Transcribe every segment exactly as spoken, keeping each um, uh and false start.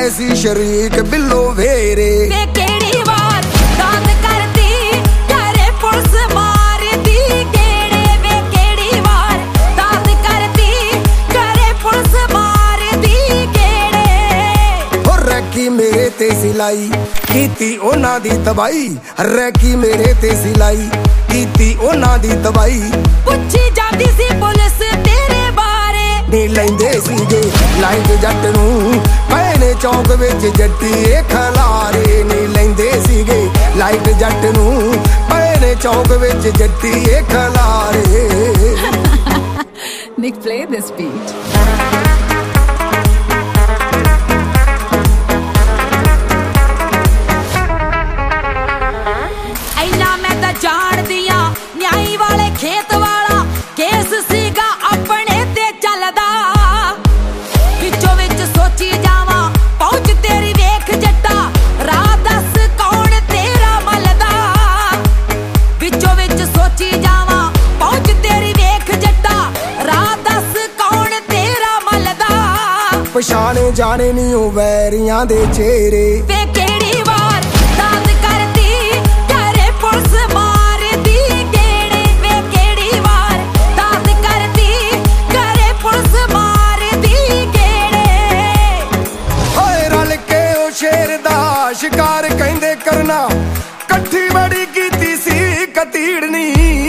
ਗਏ ਸੀ ਸ਼ਰੀਕ ਬਿੱਲੋ ਵੇਰੇ। ਵੇ ਕਿਹੜੀ ਵਾਰ ਦਾਤ ਕਰਦੀ ਘਰੇ ਪੁਲਿਸ ਮਾਰਦੀ ਗੇੜੇ। ਵੇ ਕਿਹੜੀ ਵਾਰ ਦਾਤ ਕਰਦੀ ਘਰੇ ਪੁਲਿਸ ਮਾਰਦੀ ਗੇੜੇ। ਹੋ ਰੈਕੀ ਮੇਰੇ ਤੇ ਸਿਲਾਈ ਕੀਤੀ ਉਹਨਾਂ ਦੀ ਤਬਾਈ। ਰੈਕੀ ਮੇਰੇ ਤੇ ਸਿਲਾਈ ਕੀਤੀ ਉਹਨਾਂ ਦੀ ਤਬਾਈ। ਪੁੱਛੀ ਜਾਂਦੀ ਸੀ ਪੁਲਿਸ ਤੇਰੇ ਬਾਰੇ। ਨੀ ਲੈਂਦੇ ਸੀਗੇ ਲਾਈਟ ਜੱਟ ਨੂੰ ਪਏ ਨੇ ਚੌਂਕ ਵਿੱਚ ਜੱਟੀਏ ਖਲਾਰੇ। ਨੀ ਲੈਂਦੇ ਸੀਗੇ ਲਾਈਟ ਜੱਟ ਨੂੰ ਪਏ ਨੇ ਚੌਂਕ ਵਿੱਚ ਜੱਟੀਏ ਖਲਾਰੇ। Nick, play this beat. ਇੰਨਾ ਮੈਂ ਤਾਂ ਜਾਣਦੀ ਆਂ ਨਿਆਈ ਵਾਲੇ ਖੇਤ ਵਾਲਾ ਕੇਸ ਸੀਗਾ ਆਪਣੇ ਤੇ ਚੱਲਦਾ। ਵਿੱਚੋਂ ਵਿੱਚ ਸੋਚੀ ਜਾਵਾਂ ਪਹੁੰਚ ਤੇਰੀ ਵੇਖ ਜੱਟਾ ਰਾਹ ਦੱਸ ਕੌਣ ਤੇਰਾ ਮਲਦਾ। ਵਿੱਚੋਂ ਵਿੱਚ ਸੋਚੀ ਜਾਵਾਂ ਪਹੁੰਚ ਤੇਰੀ ਵੇਖ ਜੱਟਾ ਰਾਹ ਦੱਸ ਕੌਣ ਤੇਰਾ ਮਲਦਾ। ਪਛਾਣੇ ਜਾਣੇ ਨੀ ਉਹ ਵੈਰੀਆਂ ਦੇ ਚਿਹਰੇ। ਵੇ ਕਿਹੜੀ ਵਾਰ ਦਾਤ ਕਰਦੀ ਘਰੇ ਪੁਲਿਸ ਮਾਰਦੀ ਗੇੜੇ। ਵੇ ਕਿਹੜੀ ਵਾਰ ਦਾਤ ਕਰਦੀ ਘਰੇ ਪੁਲਿਸ ਮਾਰਦੀ ਗੇੜੇ। ਓਏ ਰਲ ਕੇ ਉਹ ਸ਼ੇਰ ਦਾ ਸ਼ਿਕਾਰ ਕਹਿੰਦੇ ਕਰਨਾ ਇਕੱਠੀ ਬੜੀ ਕੀਤੀ ਸੀ ਕਤੀੜਨੀ।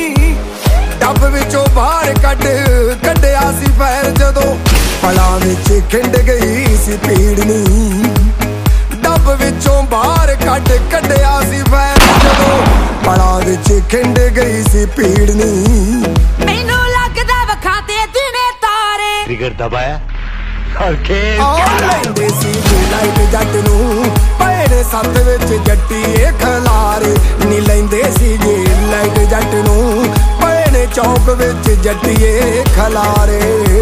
ਡੱਬ ਵਿੱਚੋਂ ਬਾਹਰ ਕੱਢ ਕੱਢਿਆ ਸੀ ਪੈਰ ਜਦੋਂ ਪਲਾਂ ਵਿੱਚ ਖਿੰਡ ਗਈ ਸੀ ਪੀੜਨੀ। ਡੱਬ ਵਿੱਚੋਂ ਬਾਹਰ ਕੱਢ ਕੱਢਿਆ ਸੀ ਪੈਰ ਜਦੋਂ ਪਲਾਂ ਵਿੱਚ ਖਿੰਡ ਗਈ ਸੀ ਪੀੜਨੀ। ਮੈਨੂੰ ਲੱਗਦਾ ਵਖਾਤੇ ਦਿਨੇ ਤਾਰੇ। ਟ੍ਰਿਗਰ ਦਬਾਇਆ ਕਰਕੇ ਲੈਂਦੇ ਸੀ ਲਾਈਟ ਜੱਟ ਨੂੰ ਪਏ ਨੇ ਸੱਤ ਵਿੱਚ ਜੱਟੀਏ ਖਲਾਰੇ। ਨੀ ਲੈਂਦੇ ਸੀ ਜੇ ਲਾਈਟ ਜੱਟ ਨੂੰ ਪਏ ਨੇ ਚੌਂਕ ਵਿੱਚ ਜੱਟੀਏ ਖਲਾਰੇ।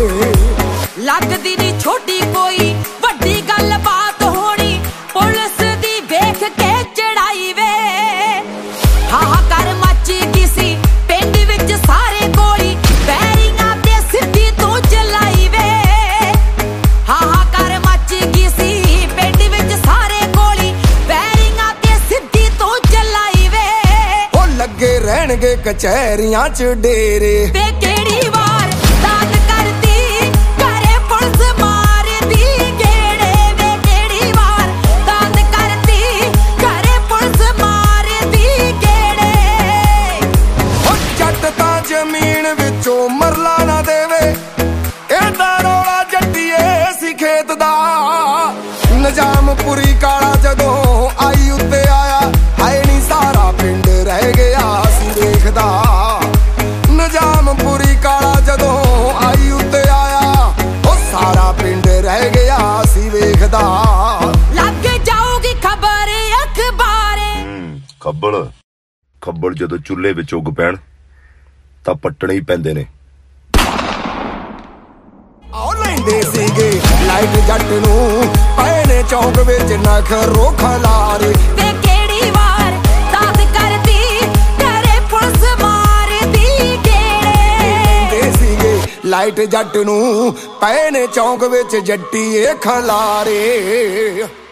ਲੱਗਦੀ ਨੀ ਛੋਟੀ ਕੋਈ ਵੱਡੀ ਗੱਲ ਬਾਤ ਹੋਣੀ ਪੁਲਿਸ ਦੀ ਵੇਖ ਕੇ ਚੜਾਈ ਵੇ। ਹਾਹਾਕਾਰ ਮੱਚ ਗਈ ਸੀ ਪਿੰਡ ਵਿੱਚ ਸਾਰੇ ਕੋਲੀ ਬੈਰੀਆਂ ਤੇ ਸਿੱਧੀ ਤੂੰ ਚਲਾਈ ਵੇ। ਹਾਹਾਕਾਰ ਮੱਚ ਗਈ ਸੀ ਪਿੰਡ ਵਿੱਚ ਸਾਰੇ ਕੋਲੀ ਬੈਰੀਆਂ ਤੇ ਸਿੱਧੀ ਤੂੰ ਚਲਾਈ ਵੇ। ਉਹ ਲੱਗੇ ਰਹਿਣਗੇ ਕਚਹਿਰੀਆਂ ਚ ਡੇਰੇ। ਵੇ ਕਿਹੜੀ ਵਾਰ ਦਾਤ ਕਰਦੀ ਘਰੇ ਪੁਲਿਸ ਮਾਰਦੀ ਗੇੜੇ। ਵੇ ਕਿਹੜੀ ਵਾਰ ਦਾਤ ਕਰਦੀ ਘਰੇ ਪੁਲਿਸ ਮਾਰਦੀ ਗੇੜੇ। ਉਹ ਜੱਟ ਤਾਂ ਜ਼ਮੀਨ ਵਿੱਚੋਂ ਮਰਲਾ ਨਾ ਦੇਵੇ ਇਹਦਾ ਰੌਲਾ ਜੱਟੀਏ ਸੀ ਖੇਤ ਦਾ। ਨਿਜ਼ਾਮ ਪੁਰੀ ਕਾਲਾ ਜਦੋਂ ਆਈ ਉੱਤੇ ਆਇਆ ਹਾਏ ਨੀ ਸਾਰਾ ਪਿੰਡ ਰਹਿ ਗਿਆ ਸੀ ਵੇਖਦਾ। ਨਿਜ਼ਾਮ ਪੁਰੀ ਕਾਲਾ ਜਦੋਂ ਆਈ ਉੱਤੇ ਆਇਆ ਉਹ ਸਾਰਾ ਪਿੰਡ ਰਹਿ ਗਿਆ ਸੀ ਵੇਖਦਾ। ਲੱਗ ਜਾਊਗੀ ਖਬਰ ਅਖਬਾਰੇ। ਖੱਬਲ ਖੱਬਲ ਜਦੋਂ ਚੁੱਲ੍ਹੇ ਵਿੱਚ ਉੱਗ ਪੈਣ ਤਾਂ ਪੱਟਣੇ ਹੀ ਪੈਂਦੇ ਨੇ। ਆਉ ਲੈਂਦੇ ਸੀਗੇ ਲਾਈਟ ਜੱਟ ਨੂੰ ਪਏ ਨੇ ਚੌਂਕ ਵਿੱਚ ਨਖਰੋ ਖਲਾਰੇ। ਵੇ ਕਿਹੜੀ ਵਾਰ ਦਾਤ ਕਰਦੀ ਘਰੇ ਪੁਲਿਸ ਮਾਰਦੀ ਗੇੜੇ। ਦੇ ਸੀਗੇ ਲਾਈਟ ਜੱਟ ਨੂੰ ਪਏ ਨੇ ਚੌਂਕ ਵਿੱਚ ਜੱਟੀਏ ਖਲਾਰੇ।